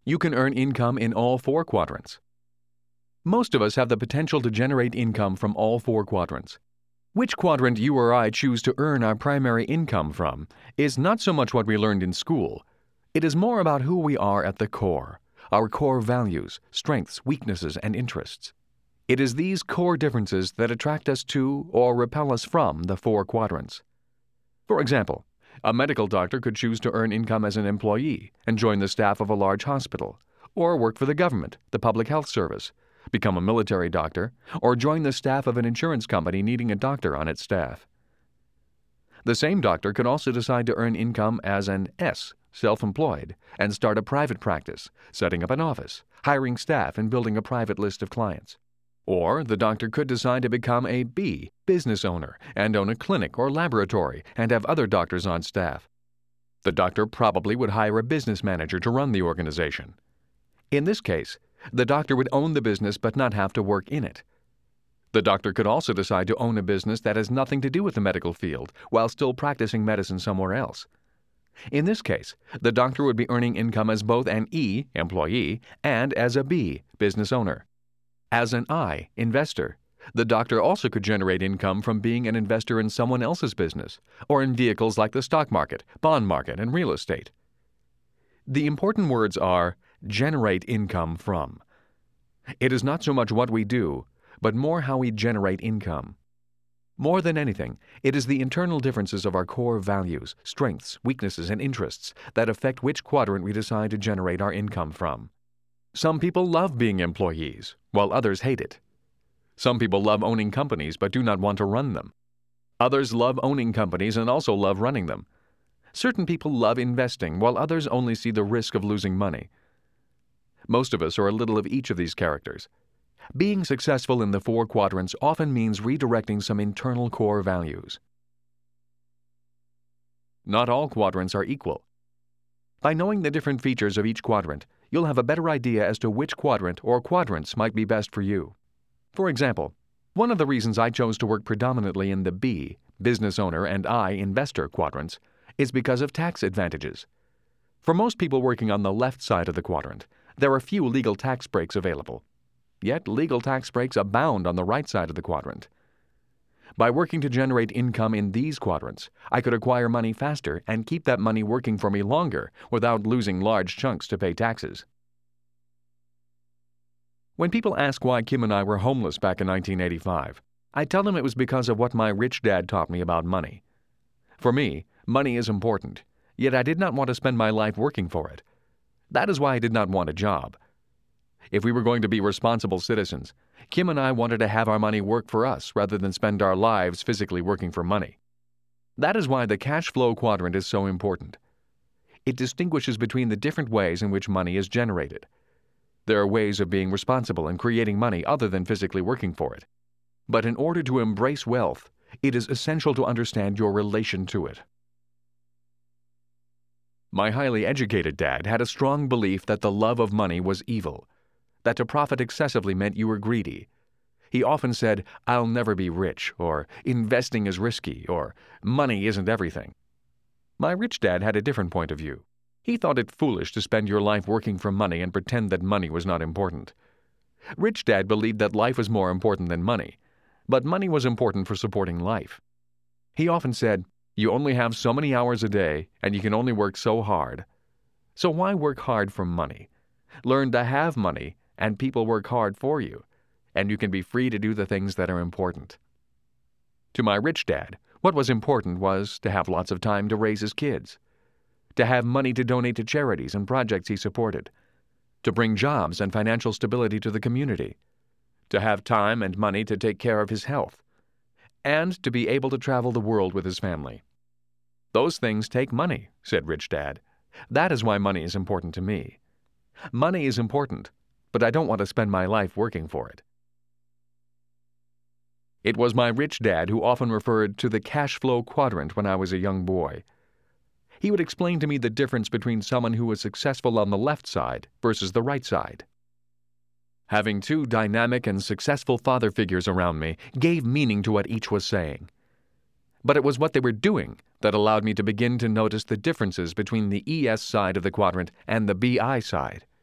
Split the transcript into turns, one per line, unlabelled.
You can earn income in all four quadrants. Most of us have the potential to generate income from all four quadrants. Which quadrant you or I choose to earn our primary income from is not so much what we learned in school. It is more about who we are at the core, our core values, strengths, weaknesses, and interests. It is these core differences that attract us to or repel us from the four quadrants. For example, a medical doctor could choose to earn income as an employee and join the staff of a large hospital, or work for the government, the public health service, become a military doctor, or join the staff of an insurance company needing a doctor on its staff. The same doctor could also decide to earn income as an S, self-employed, and start a private practice, setting up an office, hiring staff, and building a private list of clients. Or the doctor could decide to become a B, business owner, and own a clinic or laboratory and have other doctors on staff. The doctor probably would hire a business manager to run the organization. In this case, the doctor would own the business but not have to work in it. The doctor could also decide to own a business that has nothing to do with the medical field while still practicing medicine somewhere else. In this case, the doctor would be earning income as both an E, employee, and as a B, business owner. As an I, investor, the doctor also could generate income from being an investor in someone else's business or in vehicles like the stock market, bond market, and real estate. The important words are generate income from. It is not so much what we do, but more how we generate income. More than anything, it is the internal differences of our core values, strengths, weaknesses, and interests that affect which quadrant we decide to generate our income from. Some people love being employees, while others hate it. Some people love owning companies but do not want to run them. Others love owning companies and also love running them. Certain people love investing, while others only see the risk of losing money. Most of us are a little of each of these characters. Being successful in the four quadrants often means redirecting some internal core values. Not all quadrants are equal. By knowing the different features of each quadrant, you'll have a better idea as to which quadrant or quadrants might be best for you. For example, one of the reasons I chose to work predominantly in the B, business owner, and I, investor quadrants, is because of tax advantages. For most people working on the left side of the quadrant, there are few legal tax breaks available. Yet legal tax breaks abound on the right side of the quadrant. By working to generate income in these quadrants, I could acquire money faster and keep that money working for me longer without losing large chunks to pay taxes. When people ask why Kim and I were homeless back in 1985, I tell them it was because of what my rich dad taught me about money. For me, money is important, yet I did not want to spend my life working for it. That is why I did not want a job. If we were going to be responsible citizens, Kim and I wanted to have our money work for us rather than spend our lives physically working for money. That is why the cash flow quadrant is so important. It distinguishes between the different ways in which money is generated. There are ways of being responsible and creating money other than physically working for it. But in order to embrace wealth, it is essential to understand your relation to it. My highly educated dad had a strong belief that the love of money was evil, that to profit excessively meant you were greedy. He often said, "I'll never be rich," or "investing is risky," or "money isn't everything." My rich dad had a different point of view. He thought it foolish to spend your life working for money and pretend that money was not important. Rich dad believed that life was more important than money, but money was important for supporting life. He often said, "You only have so many hours a day, and you can only work so hard. So why work hard for money? Learn to have money, and people work hard for you, and you can be free to do the things that are important." To my rich dad, what was important was to have lots of time to raise his kids, to have money to donate to charities and projects he supported, to bring jobs and financial stability to the community, to have time and money to take care of his health, and to be able to travel the world with his family. "Those things take money," said Rich Dad. "That is why money is important to me. Money is important, but I don't want to spend my life working for it." It was my rich dad who often referred to the cash flow quadrant when I was a young boy. He would explain to me the difference between someone who was successful on the left side versus the right side. Having two dynamic and successful father figures around me gave meaning to what each was saying. But it was what they were doing that allowed me to begin to notice the differences between the ES side of the quadrant and the BI side.